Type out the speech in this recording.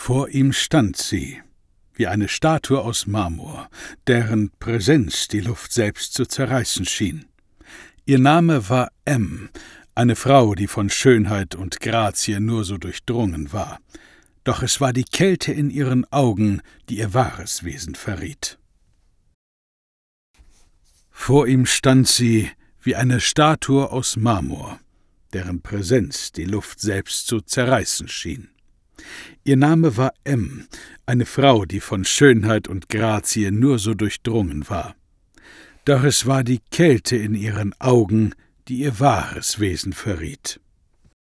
Vor ihm stand sie, wie eine Statue aus Marmor, deren Präsenz die Luft selbst zu zerreißen schien. Ihr Name war eine Frau, die von Schönheit und Grazie nur so durchdrungen war. Doch es war die Kälte in ihren Augen, die ihr wahres Wesen verriet. Vor ihm stand sie, wie eine Statue aus Marmor, deren Präsenz die Luft selbst zu zerreißen schien. Ihr Name war eine Frau, die von Schönheit und Grazie nur so durchdrungen war. Doch es war die Kälte in ihren Augen, die ihr wahres Wesen verriet.